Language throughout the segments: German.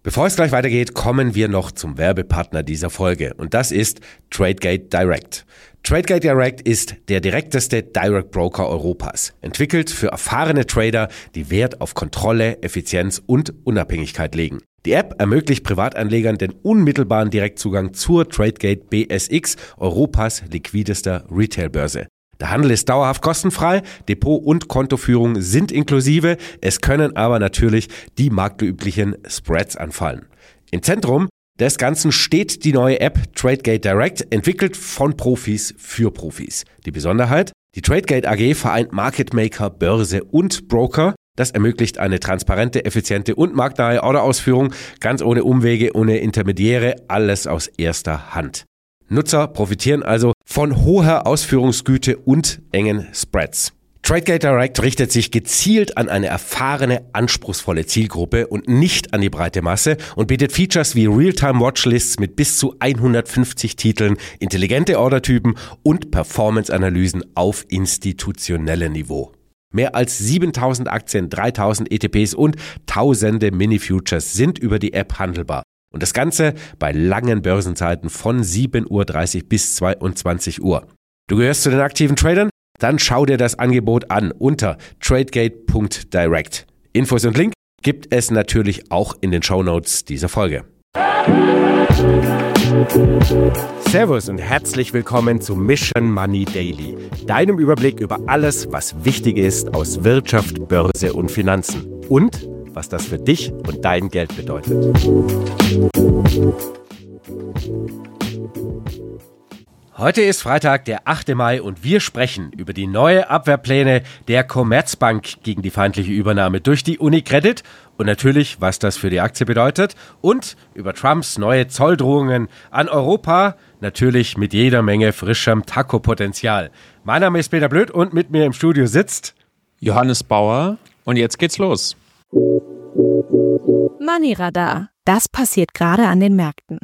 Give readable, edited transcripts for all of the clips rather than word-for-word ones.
Bevor es gleich weitergeht, kommen wir noch zum Werbepartner dieser Folge und das ist Tradegate Direct. Tradegate Direct ist der direkteste Direct Broker Europas, entwickelt für erfahrene Trader, die Wert auf Kontrolle, Effizienz und Unabhängigkeit legen. Die App ermöglicht Privatanlegern den unmittelbaren Direktzugang zur Tradegate BSX, Europas liquidester Retailbörse. Der Handel ist dauerhaft kostenfrei, Depot- und Kontoführung sind inklusive, es können aber natürlich die marktüblichen Spreads anfallen. Im Zentrum des Ganzen steht die neue App Tradegate Direct, entwickelt von Profis für Profis. Die Besonderheit: Die Tradegate AG vereint Market Maker, Börse und Broker. Das ermöglicht eine transparente, effiziente und marktnahe Orderausführung, ganz ohne Umwege, ohne Intermediäre, alles aus erster Hand. Nutzer profitieren also von hoher Ausführungsgüte und engen Spreads. Tradegate Direct richtet sich gezielt an eine erfahrene, anspruchsvolle Zielgruppe und nicht an die breite Masse und bietet Features wie Realtime-Watchlists mit bis zu 150 Titeln, intelligente Ordertypen und Performance-Analysen auf institutionellem Niveau. Mehr als 7000 Aktien, 3000 ETPs und tausende Mini-Futures sind über die App handelbar. Und das Ganze bei langen Börsenzeiten von 7:30 Uhr bis 22 Uhr. Du gehörst zu den aktiven Tradern? Dann schau dir das Angebot an unter tradegate.direct. Infos und Link gibt es natürlich auch in den Shownotes dieser Folge. Servus und herzlich willkommen zu Mission Money Daily, deinem Überblick über alles, was wichtig ist aus Wirtschaft, Börse und Finanzen und was das für dich und dein Geld bedeutet. Heute ist Freitag, der 8. Mai und wir sprechen über die neue Abwehrpläne der Commerzbank gegen die feindliche Übernahme durch die UniCredit und natürlich, was das für die Aktie bedeutet und über Trumps neue Zolldrohungen an Europa, natürlich mit jeder Menge frischem Taco-Potenzial. Mein Name ist Peter Blöd und mit mir im Studio sitzt Johannes Bauer und jetzt geht's los. Money Radar. Das passiert gerade an den Märkten.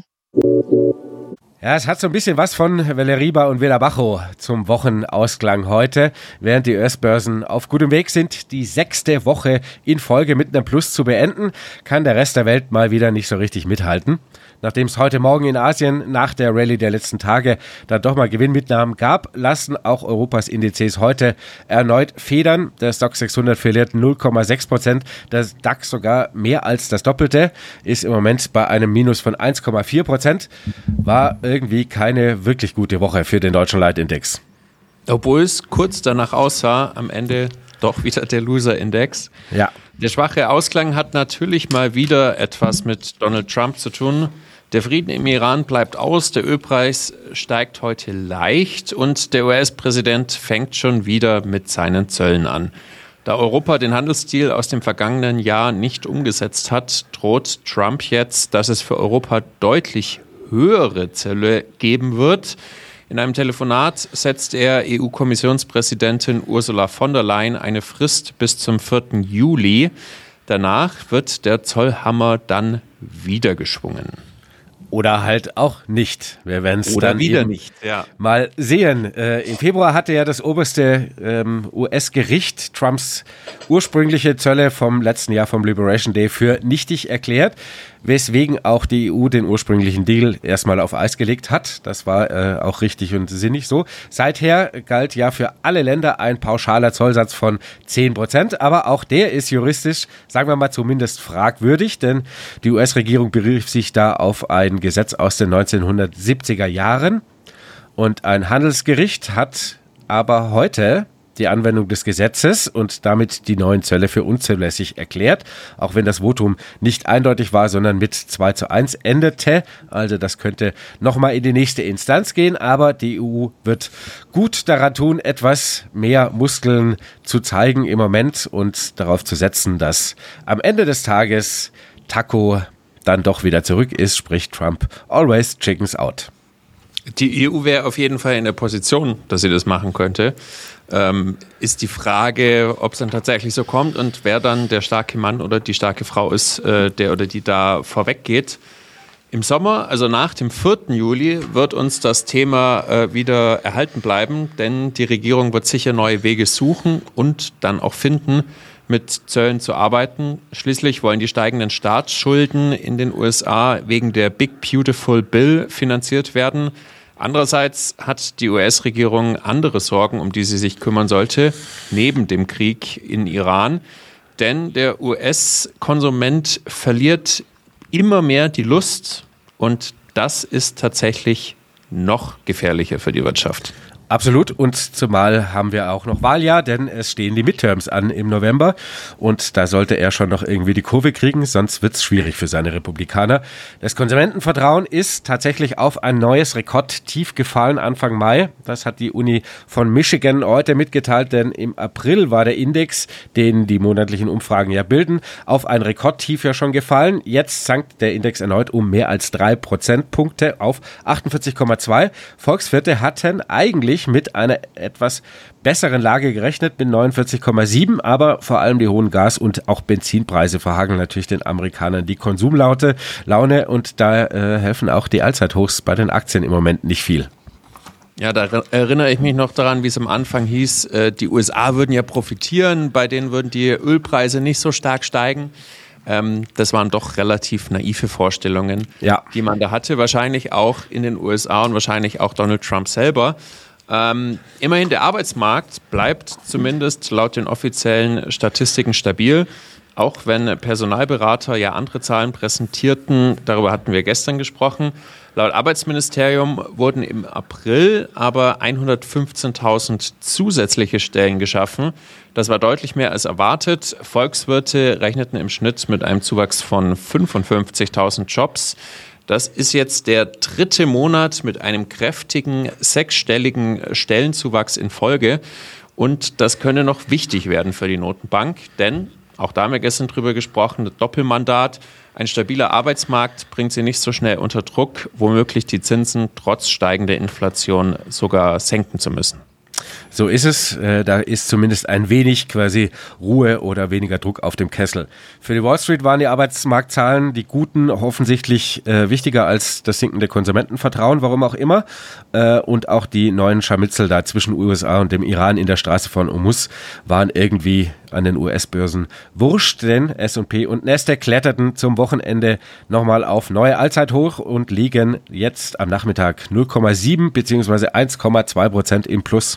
Ja, es hat so ein bisschen was von Veleriba und Vela Bajo zum Wochenausklang heute. Während die US-Börsen auf gutem Weg sind, die 6. Woche in Folge mit einem Plus zu beenden, kann der Rest der Welt mal wieder nicht so richtig mithalten. Nachdem es heute Morgen in Asien nach der Rallye der letzten Tage dann doch mal Gewinnmitnahmen gab, lassen auch Europas Indizes heute erneut federn. Der Stoxx 600 verliert 0,6%, der DAX sogar mehr als das Doppelte, ist im Moment bei einem Minus von 1,4%. War irgendwie keine wirklich gute Woche für den deutschen Leitindex. Obwohl es kurz danach aussah, am Ende doch wieder der Loser-Index. Ja. Der schwache Ausklang hat natürlich mal wieder etwas mit Donald Trump zu tun. Der Frieden im Iran bleibt aus, der Ölpreis steigt heute leicht und der US-Präsident fängt schon wieder mit seinen Zöllen an. Da Europa den Handelsdeal aus dem vergangenen Jahr nicht umgesetzt hat, droht Trump jetzt, dass es für Europa deutlich höhere Zölle geben wird. In einem Telefonat setzt er EU-Kommissionspräsidentin Ursula von der Leyen eine Frist bis zum 4. Juli. Danach wird der Zollhammer dann wieder geschwungen. Oder halt auch nicht. Wir werden es dann wieder eben nicht, ja. mal sehen. Im Februar hatte ja das oberste US-Gericht Trumps ursprüngliche Zölle vom letzten Jahr vom Liberation Day für nichtig erklärt, weswegen auch die EU den ursprünglichen Deal erstmal auf Eis gelegt hat. Das war auch richtig und sinnig so. Seither galt ja für alle Länder ein pauschaler Zollsatz von 10%, aber auch der ist juristisch, sagen wir mal, zumindest fragwürdig, denn die US-Regierung berief sich da auf ein Gesetz aus den 1970er Jahren und ein Handelsgericht hat aber heute die Anwendung des Gesetzes und damit die neuen Zölle für unzulässig erklärt, auch wenn das Votum nicht eindeutig war, sondern mit 2:1 endete. Also das könnte nochmal in die nächste Instanz gehen, aber die EU wird gut daran tun, etwas mehr Muskeln zu zeigen im Moment und darauf zu setzen, dass am Ende des Tages Taco dann doch wieder zurück ist, sprich Trump, always chickens out. Die EU wäre auf jeden Fall in der Position, dass sie das machen könnte. Ist die Frage, ob es dann tatsächlich so kommt und wer dann der starke Mann oder die starke Frau ist, der oder die da vorweg geht. Im Sommer, also nach dem 4. Juli, wird uns das Thema wieder erhalten bleiben, denn die Regierung wird sicher neue Wege suchen und dann auch finden, mit Zöllen zu arbeiten. Schließlich wollen die steigenden Staatsschulden in den USA wegen der Big Beautiful Bill finanziert werden. Andererseits hat die US-Regierung andere Sorgen, um die sie sich kümmern sollte, neben dem Krieg in Iran. Denn der US-Konsument verliert immer mehr die Lust und das ist tatsächlich noch gefährlicher für die Wirtschaft. Absolut, und zumal haben wir auch noch Wahljahr, denn es stehen die Midterms an im November und da sollte er schon noch irgendwie die Kurve kriegen, sonst wird es schwierig für seine Republikaner. Das Konsumentenvertrauen ist tatsächlich auf ein neues Rekordtief gefallen Anfang Mai. Das hat die Uni von Michigan heute mitgeteilt, denn im April war der Index, den die monatlichen Umfragen ja bilden, auf ein Rekordtief ja schon gefallen. Jetzt sank der Index erneut um mehr als 3 Prozentpunkte auf 48,2. Volkswirte hatten eigentlich mit einer etwas besseren Lage gerechnet, mit 49,7, aber vor allem die hohen Gas- und auch Benzinpreise verhageln natürlich den Amerikanern die Konsumlaune und da helfen auch die Allzeithochs bei den Aktien im Moment nicht viel. Ja, da erinnere ich mich noch daran, wie es am Anfang hieß, die USA würden ja profitieren, bei denen würden die Ölpreise nicht so stark steigen. Das waren doch relativ naive Vorstellungen, die man da hatte, wahrscheinlich auch in den USA und wahrscheinlich auch Donald Trump selber. Immerhin, der Arbeitsmarkt bleibt zumindest laut den offiziellen Statistiken stabil, auch wenn Personalberater ja andere Zahlen präsentierten. Darüber hatten wir gestern gesprochen. Laut Arbeitsministerium wurden im April aber 115.000 zusätzliche Stellen geschaffen. Das war deutlich mehr als erwartet. Volkswirte rechneten im Schnitt mit einem Zuwachs von 55.000 Jobs. Das ist jetzt der 3. Monat mit einem kräftigen, 6-stelligen Stellenzuwachs in Folge. Und das könnte noch wichtig werden für die Notenbank, denn, auch da haben wir gestern drüber gesprochen, das Doppelmandat, ein stabiler Arbeitsmarkt bringt sie nicht so schnell unter Druck, womöglich die Zinsen trotz steigender Inflation sogar senken zu müssen. So ist es. Da ist zumindest ein wenig quasi Ruhe oder weniger Druck auf dem Kessel. Für die Wall Street waren die Arbeitsmarktzahlen, die guten, offensichtlich wichtiger als das sinkende Konsumentenvertrauen, warum auch immer. Und auch die neuen Scharmützel da zwischen USA und dem Iran in der Straße von Hormuz waren irgendwie an den US-Börsen wurscht, denn S&P und Nasdaq kletterten zum Wochenende nochmal auf neue Allzeithoch und liegen jetzt am Nachmittag 0,7 bzw. 1,2% im Plus.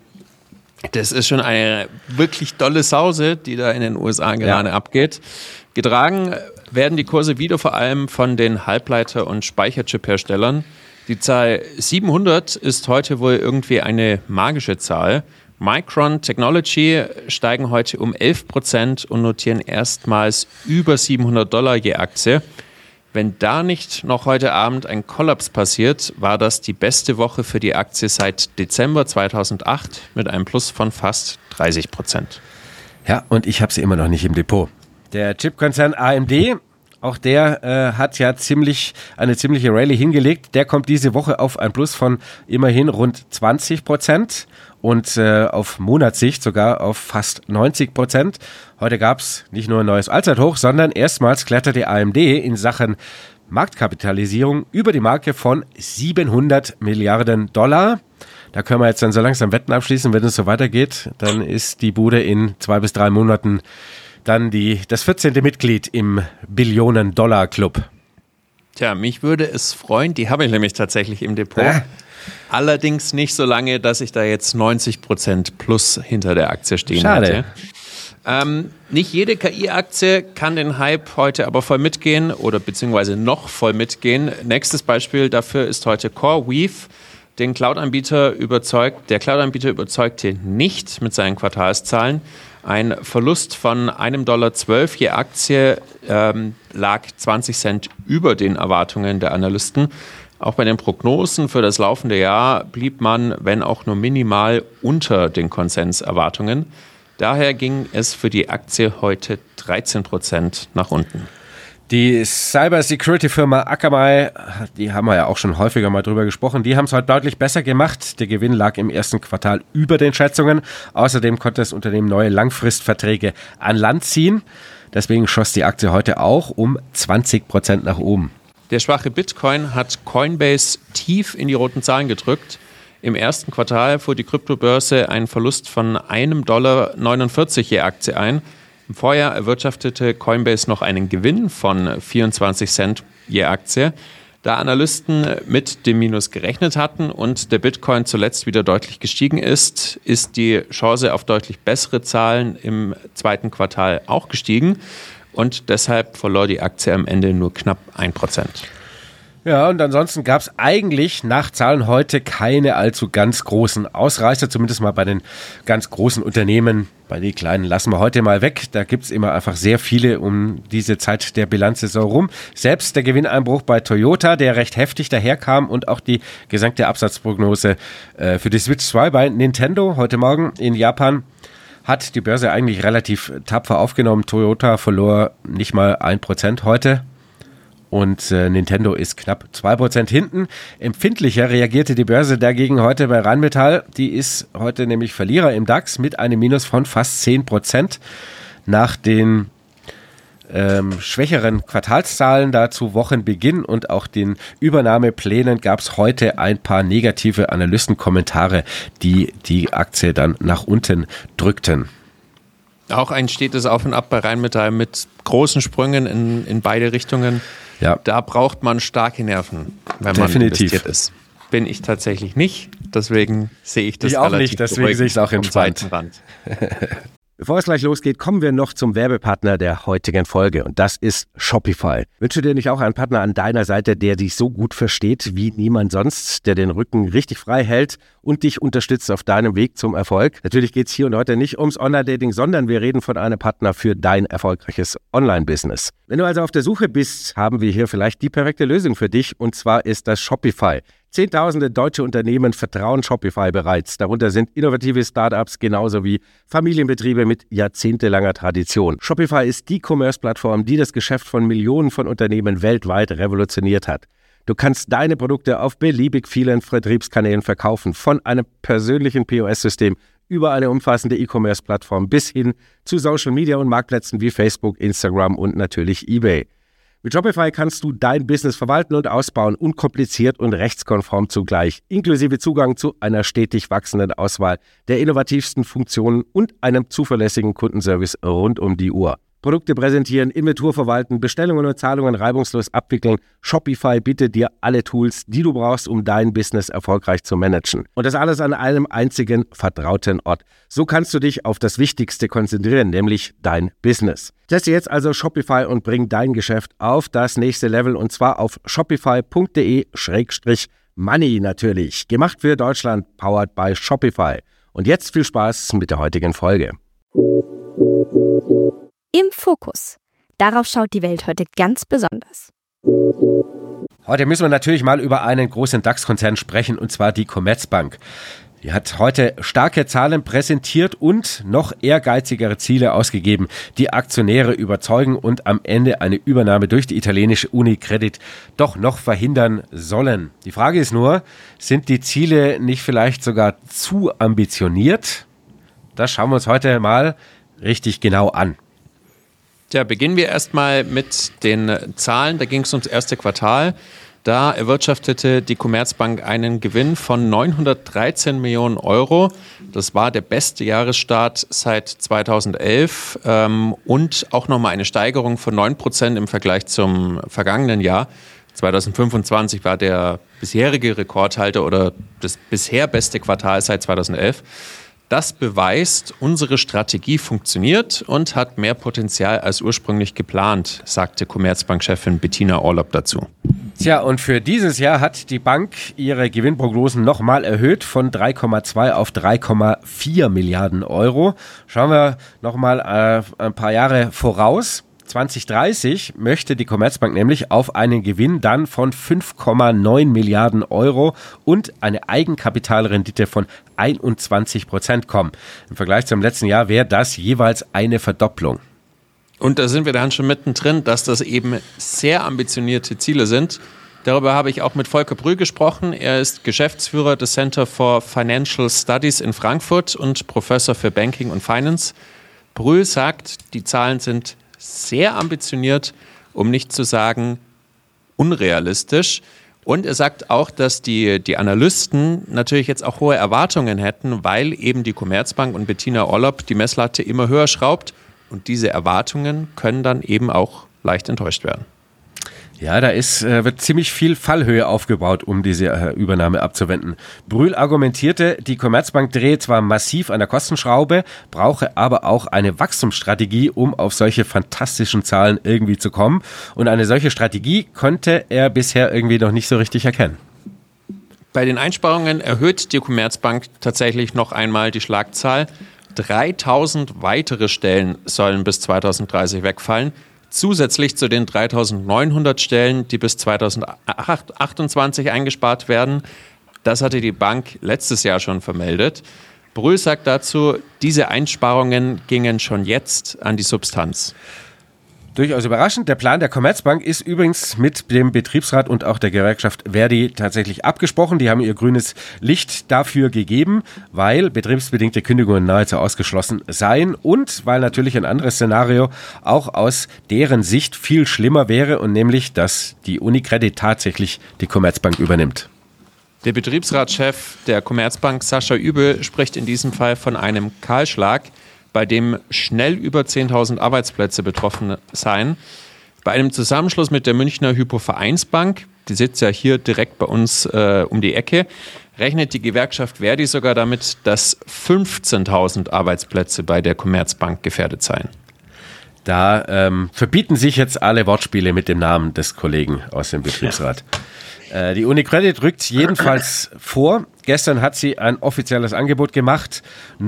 Das ist schon eine wirklich dolle Sause, die da in den USA gerade abgeht. Getragen werden die Kurse wieder vor allem von den Halbleiter- und Speicherchip-Herstellern. Die Zahl 700 ist heute wohl irgendwie eine magische Zahl. Micron Technology steigen heute um 11% und notieren erstmals über $700 je Aktie. Wenn da nicht noch heute Abend ein Kollaps passiert, war das die beste Woche für die Aktie seit Dezember 2008 mit einem Plus von fast 30%. Ja, und ich habe sie immer noch nicht im Depot. Der Chipkonzern AMD, auch der hat ja eine ziemliche Rallye hingelegt. Der kommt diese Woche auf ein Plus von immerhin rund 20% und auf Monatssicht sogar auf fast 90%. Heute gab es nicht nur ein neues Allzeithoch, sondern erstmals kletterte AMD in Sachen Marktkapitalisierung über die Marke von $700 Milliarden. Da können wir jetzt dann so langsam Wetten abschließen, wenn es so weitergeht. Dann ist die Bude in 2 bis 3 Monaten dann das 14. Mitglied im Billionen-Dollar-Club. Tja, mich würde es freuen, die habe ich nämlich tatsächlich im Depot. Allerdings nicht so lange, dass ich da jetzt 90% plus hinter der Aktie stehen Schade. Hatte. Nicht jede KI-Aktie kann den Hype heute aber voll mitgehen oder beziehungsweise noch voll mitgehen. Nächstes Beispiel dafür ist heute CoreWeave. Der Cloud-Anbieter überzeugte nicht mit seinen Quartalszahlen. Ein Verlust von $1,12 je Aktie lag 20 Cent über den Erwartungen der Analysten. Auch bei den Prognosen für das laufende Jahr blieb man, wenn auch nur minimal, unter den Konsenserwartungen. Daher ging es für die Aktie heute 13% nach unten. Die Cyber-Security-Firma Akamai, die haben wir ja auch schon häufiger mal drüber gesprochen, die haben es heute deutlich besser gemacht. Der Gewinn lag im ersten Quartal über den Schätzungen. Außerdem konnte das Unternehmen neue Langfristverträge an Land ziehen. Deswegen schoss die Aktie heute auch um 20% nach oben. Der schwache Bitcoin hat Coinbase tief in die roten Zahlen gedrückt. Im ersten Quartal fuhr die Kryptobörse einen Verlust von $1,49 je Aktie ein. Im Vorjahr erwirtschaftete Coinbase noch einen Gewinn von 24 Cent je Aktie. Da Analysten mit dem Minus gerechnet hatten und der Bitcoin zuletzt wieder deutlich gestiegen ist, ist die Chance auf deutlich bessere Zahlen im zweiten Quartal auch gestiegen und deshalb verlor die Aktie am Ende nur knapp 1%. Ja, und ansonsten gab es eigentlich nach Zahlen heute keine allzu ganz großen Ausreißer, zumindest mal bei den ganz großen Unternehmen. Bei den kleinen lassen wir heute mal weg. Da gibt es immer einfach sehr viele um diese Zeit der Bilanzsaison rum. Selbst der Gewinneinbruch bei Toyota, der recht heftig daherkam und auch die gesenkte Absatzprognose für die Switch 2 bei Nintendo heute Morgen in Japan hat die Börse eigentlich relativ tapfer aufgenommen. Toyota verlor nicht mal 1% heute. Und Nintendo ist knapp 2% hinten. Empfindlicher reagierte die Börse dagegen heute bei Rheinmetall. Die ist heute nämlich Verlierer im DAX mit einem Minus von fast 10%. Nach den schwächeren Quartalszahlen da zu Wochenbeginn und auch den Übernahmeplänen gab es heute ein paar negative Analystenkommentare, die die Aktie dann nach unten drückten. Auch ein stetes Auf und Ab bei Rheinmetall mit großen Sprüngen in beide Richtungen. Ja. Da braucht man starke Nerven, wenn man investiert ist. Bin ich tatsächlich nicht, deswegen sehe ich das ich auch nicht, deswegen sehe ich es auch entspannt. Bevor es gleich losgeht, kommen wir noch zum Werbepartner der heutigen Folge und das ist Shopify. Wünsche dir nicht auch einen Partner an deiner Seite, der dich so gut versteht wie niemand sonst, der den Rücken richtig frei hält und dich unterstützt auf deinem Weg zum Erfolg? Natürlich geht es hier und heute nicht ums Online-Dating, sondern wir reden von einem Partner für dein erfolgreiches Online-Business. Wenn du also auf der Suche bist, haben wir hier vielleicht die perfekte Lösung für dich und zwar ist das Shopify. Zehntausende deutsche Unternehmen vertrauen Shopify bereits. Darunter sind innovative Startups genauso wie Familienbetriebe mit jahrzehntelanger Tradition. Shopify ist die Commerce-Plattform, die das Geschäft von Millionen von Unternehmen weltweit revolutioniert hat. Du kannst deine Produkte auf beliebig vielen Vertriebskanälen verkaufen, von einem persönlichen POS-System über eine umfassende E-Commerce-Plattform bis hin zu Social-Media- und Marktplätzen wie Facebook, Instagram und natürlich eBay. Mit Shopify kannst du dein Business verwalten und ausbauen, unkompliziert und rechtskonform zugleich, inklusive Zugang zu einer stetig wachsenden Auswahl der innovativsten Funktionen und einem zuverlässigen Kundenservice rund um die Uhr. Produkte präsentieren, Inventur verwalten, Bestellungen und Zahlungen reibungslos abwickeln. Shopify bietet dir alle Tools, die du brauchst, um dein Business erfolgreich zu managen. Und das alles an einem einzigen vertrauten Ort. So kannst du dich auf das Wichtigste konzentrieren, nämlich dein Business. Teste jetzt also Shopify und bring dein Geschäft auf das nächste Level und zwar auf shopify.de/money natürlich. Gemacht für Deutschland, powered by Shopify. Und jetzt viel Spaß mit der heutigen Folge. Im Fokus. Darauf schaut die Welt heute ganz besonders. Heute müssen wir natürlich mal über einen großen DAX-Konzern sprechen, und zwar die Commerzbank. Die hat heute starke Zahlen präsentiert und noch ehrgeizigere Ziele ausgegeben, die Aktionäre überzeugen und am Ende eine Übernahme durch die italienische UniCredit doch noch verhindern sollen. Die Frage ist nur, sind die Ziele nicht vielleicht sogar zu ambitioniert? Das schauen wir uns heute mal richtig genau an. Ja, beginnen wir erstmal mit den Zahlen. Da ging es ums erste Quartal. Da erwirtschaftete die Commerzbank einen Gewinn von 913 Millionen Euro. Das war der beste Jahresstart seit 2011 und auch nochmal eine Steigerung von 9% im Vergleich zum vergangenen Jahr. 2025 war der bisherige Rekordhalter oder das bisher beste Quartal seit 2011. Das beweist, unsere Strategie funktioniert und hat mehr Potenzial als ursprünglich geplant, sagte Commerzbank-Chefin Bettina Orlopp dazu. Tja, und für dieses Jahr hat die Bank ihre Gewinnprognosen nochmal erhöht von 3,2 auf 3,4 Milliarden Euro. Schauen wir nochmal ein paar Jahre voraus. 2030 möchte die Commerzbank nämlich auf einen Gewinn dann von 5,9 Milliarden Euro und eine Eigenkapitalrendite von 21% kommen. Im Vergleich zum letzten Jahr wäre das jeweils eine Verdopplung. Und da sind wir dann schon mittendrin, dass das eben sehr ambitionierte Ziele sind. Darüber habe ich auch mit Volker Brühl gesprochen. Er ist Geschäftsführer des Center for Financial Studies in Frankfurt und Professor für Banking und Finance. Brühl sagt, die Zahlen sind sehr ambitioniert, um nicht zu sagen unrealistisch. Und er sagt auch, dass die Analysten natürlich jetzt auch hohe Erwartungen hätten, weil eben die Commerzbank und Bettina Orlopp die Messlatte immer höher schraubt Und diese Erwartungen können dann eben auch leicht enttäuscht werden. Ja, da wird ziemlich viel Fallhöhe aufgebaut, um diese Übernahme abzuwenden. Brühl argumentierte, die Commerzbank drehe zwar massiv an der Kostenschraube, brauche aber auch eine Wachstumsstrategie, um auf solche fantastischen Zahlen irgendwie zu kommen. Und eine solche Strategie konnte er bisher irgendwie noch nicht so richtig erkennen. Bei den Einsparungen erhöht die Commerzbank tatsächlich noch einmal die Schlagzahl. 3000 weitere Stellen sollen bis 2030 wegfallen. Zusätzlich zu den 3.900 Stellen, die bis 2028 eingespart werden. Das hatte die Bank letztes Jahr schon vermeldet. Brühl sagt dazu, diese Einsparungen gingen schon jetzt an die Substanz. Durchaus überraschend. Der Plan der Commerzbank ist übrigens mit dem Betriebsrat und auch der Gewerkschaft ver.di tatsächlich abgesprochen. Die haben ihr grünes Licht dafür gegeben, weil betriebsbedingte Kündigungen nahezu ausgeschlossen seien und weil natürlich ein anderes Szenario auch aus deren Sicht viel schlimmer wäre und nämlich, dass die UniCredit tatsächlich die Commerzbank übernimmt. Der Betriebsratschef der Commerzbank, Sascha Übel, spricht in diesem Fall von einem Kahlschlag, bei dem schnell über 10.000 Arbeitsplätze betroffen seien. Bei einem Zusammenschluss mit der Münchner Hypo-Vereinsbank, die sitzt ja hier direkt bei uns um die Ecke, rechnet die Gewerkschaft ver.di sogar damit, dass 15.000 Arbeitsplätze bei der Commerzbank gefährdet seien. Da verbieten sich jetzt alle Wortspiele mit dem Namen des Kollegen aus dem Betriebsrat. Die UniCredit rückt jedenfalls vor. Gestern hat sie ein offizielles Angebot gemacht.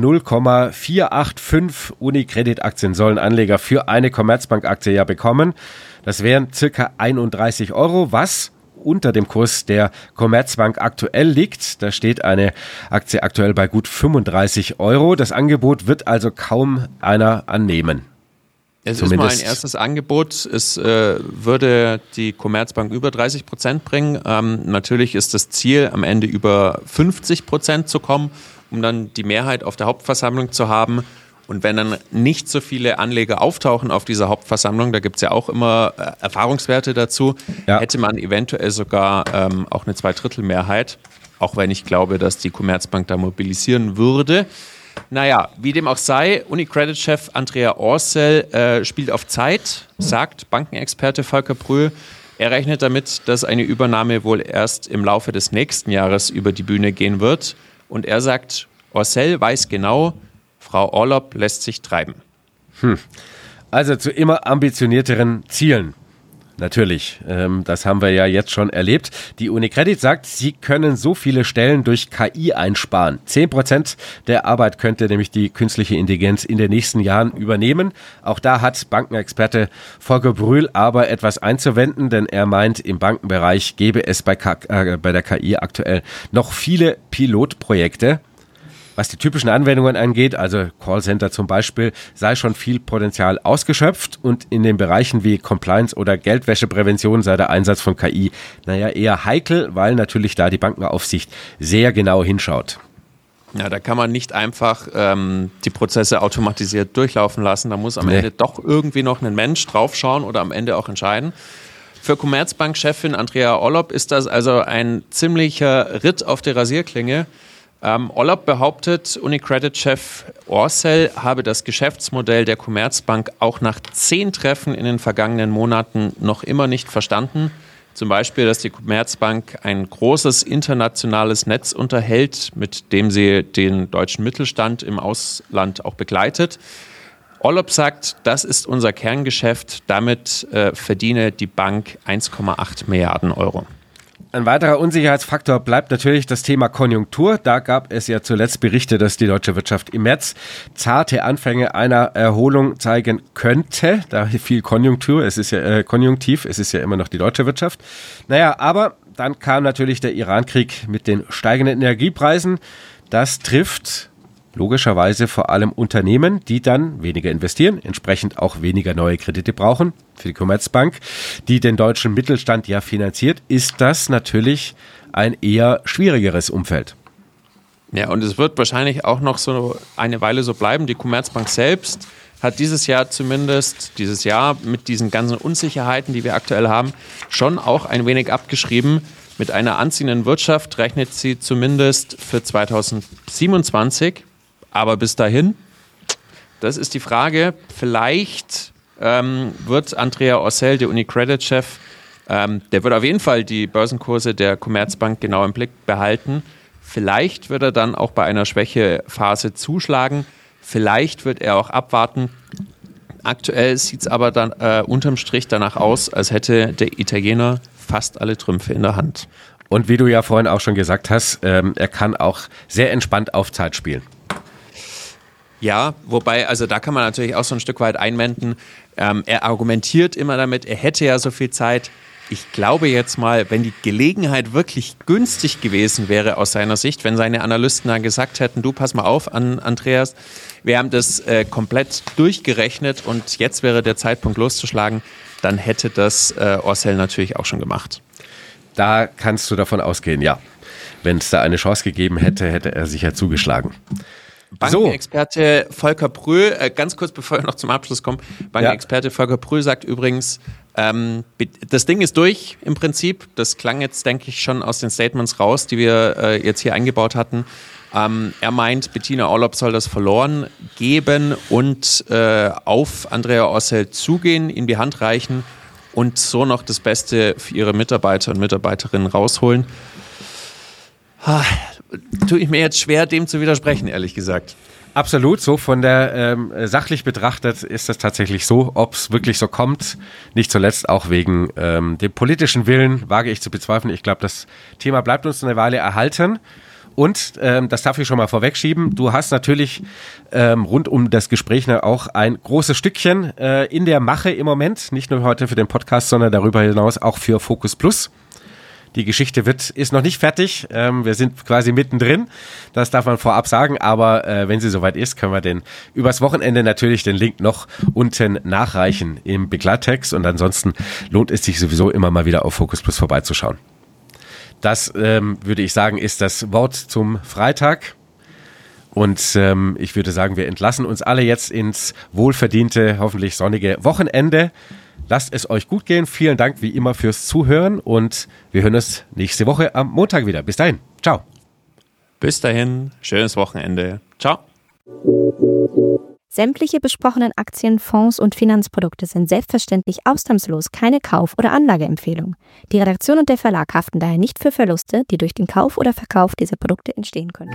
0,485 UniCredit-Aktien sollen Anleger für eine Commerzbank-Aktie ja bekommen. Das wären circa 31 €, was unter dem Kurs der Commerzbank aktuell liegt. Da steht eine Aktie aktuell bei gut 35 €. Das Angebot wird also kaum einer annehmen. Es ist mal ein erstes Angebot. Es würde die Commerzbank über 30% bringen. Natürlich ist das Ziel, am Ende über 50% zu kommen, um dann die Mehrheit auf der Hauptversammlung zu haben. Und wenn dann nicht so viele Anleger auftauchen auf dieser Hauptversammlung, da gibt es ja auch immer Erfahrungswerte dazu, hätte man eventuell sogar auch eine Zweidrittelmehrheit, auch wenn ich glaube, dass die Commerzbank da mobilisieren würde. Naja, wie dem auch sei, UniCredit-Chef Andrea Orcel spielt auf Zeit, sagt Bankenexperte Volker Brühl. Er rechnet damit, dass eine Übernahme wohl erst im Laufe des nächsten Jahres über die Bühne gehen wird. Und er sagt, Orcel weiß genau, Frau Orlopp lässt sich treiben. Also zu immer ambitionierteren Zielen. Natürlich, das haben wir ja jetzt schon erlebt. Die UniCredit sagt, sie können so viele Stellen durch KI einsparen. 10% der Arbeit könnte nämlich die künstliche Intelligenz in den nächsten Jahren übernehmen. Auch da hat Bankenexperte Volker Brühl aber etwas einzuwenden, denn er meint, im Bankenbereich gäbe es bei der KI aktuell noch viele Pilotprojekte. Was die typischen Anwendungen angeht, also Callcenter zum Beispiel, sei schon viel Potenzial ausgeschöpft und in den Bereichen wie Compliance oder Geldwäscheprävention sei der Einsatz von KI, eher heikel, weil natürlich da die Bankenaufsicht sehr genau hinschaut. Ja, da kann man nicht einfach die Prozesse automatisiert durchlaufen lassen. Da muss am Ende doch irgendwie noch ein Mensch draufschauen oder am Ende auch entscheiden. Für Commerzbank-Chefin Andrea Orlopp ist das also ein ziemlicher Ritt auf der Rasierklinge. Orlopp behauptet, UniCredit-Chef Orcel habe das Geschäftsmodell der Commerzbank auch nach 10 Treffen in den vergangenen Monaten noch immer nicht verstanden. Zum Beispiel, dass die Commerzbank ein großes internationales Netz unterhält, mit dem sie den deutschen Mittelstand im Ausland auch begleitet. Orlopp sagt, das ist unser Kerngeschäft, damit verdiene die Bank 1,8 Milliarden €. Ein weiterer Unsicherheitsfaktor bleibt natürlich das Thema Konjunktur. Da gab es ja zuletzt Berichte, dass die deutsche Wirtschaft im März zarte Anfänge einer Erholung zeigen könnte. Da viel Konjunktur, es ist ja konjunktiv, es ist ja immer noch die deutsche Wirtschaft. Aber dann kam natürlich der Iran-Krieg mit den steigenden Energiepreisen. Das trifft logischerweise vor allem Unternehmen, die dann weniger investieren, entsprechend auch weniger neue Kredite brauchen. Für die Commerzbank, die den deutschen Mittelstand ja finanziert, ist das natürlich ein eher schwierigeres Umfeld. Ja, und es wird wahrscheinlich auch noch so eine Weile so bleiben. Die Commerzbank selbst hat dieses Jahr mit diesen ganzen Unsicherheiten, die wir aktuell haben, schon auch ein wenig abgeschrieben. Mit einer anziehenden Wirtschaft rechnet sie zumindest für 2027. Aber bis dahin Das ist die Frage. Vielleicht wird Andrea Orcel, der UniCredit-Chef, der wird auf jeden Fall die Börsenkurse der Commerzbank genau im Blick behalten. Vielleicht wird er dann auch bei einer Schwächephase zuschlagen. Vielleicht wird er auch abwarten. Aktuell sieht es aber dann unterm Strich danach aus, als hätte der Italiener fast alle Trümpfe in der Hand. Und wie du ja vorhin auch schon gesagt hast, er kann auch sehr entspannt auf Zeit spielen. Ja, wobei, also da kann man natürlich auch so ein Stück weit einwenden. Er argumentiert immer damit, er hätte ja so viel Zeit. Ich glaube jetzt mal, wenn die Gelegenheit wirklich günstig gewesen wäre aus seiner Sicht, wenn seine Analysten dann gesagt hätten, du pass mal auf, Andreas, wir haben das komplett durchgerechnet und jetzt wäre der Zeitpunkt loszuschlagen, dann hätte das Orcel natürlich auch schon gemacht. Da kannst du davon ausgehen, ja. Wenn es da eine Chance gegeben hätte, hätte er sicher zugeschlagen. Bankenexperte Volker Pröhl, ganz kurz bevor wir noch zum Abschluss kommen, Bankenexperte Volker Pröhl sagt übrigens, das Ding ist durch im Prinzip. Das klang jetzt, denke ich, schon aus den Statements raus, die wir jetzt hier eingebaut hatten. Er meint, Bettina Orlopp soll das verloren geben und auf Andrea Orcel zugehen, ihm die Hand reichen und so noch das Beste für ihre Mitarbeiter und Mitarbeiterinnen rausholen. Tue ich mir jetzt schwer, dem zu widersprechen, ehrlich gesagt. Absolut, so von der sachlich betrachtet ist das tatsächlich so, ob es wirklich so kommt, nicht zuletzt auch wegen dem politischen Willen, wage ich zu bezweifeln. Ich glaube, das Thema bleibt uns eine Weile erhalten und das darf ich schon mal vorwegschieben, du hast natürlich rund um das Gespräch auch ein großes Stückchen in der Mache im Moment, nicht nur heute für den Podcast, sondern darüber hinaus auch für Focus Plus. Die Geschichte ist noch nicht fertig. Wir sind quasi mittendrin. Das darf man vorab sagen. Aber wenn sie soweit ist, können wir übers Wochenende natürlich den Link noch unten nachreichen im Begleittext. Und ansonsten lohnt es sich sowieso immer mal wieder auf Focus Plus vorbeizuschauen. Das, würde ich sagen, ist das Wort zum Freitag. Und ich würde sagen, wir entlassen uns alle jetzt ins wohlverdiente, hoffentlich sonnige Wochenende. Lasst es euch gut gehen. Vielen Dank wie immer fürs Zuhören und wir hören uns nächste Woche am Montag wieder. Bis dahin. Ciao. Bis dahin. Schönes Wochenende. Ciao. Sämtliche besprochenen Aktien, Fonds und Finanzprodukte sind selbstverständlich ausnahmslos keine Kauf- oder Anlageempfehlung. Die Redaktion und der Verlag haften daher nicht für Verluste, die durch den Kauf oder Verkauf dieser Produkte entstehen können.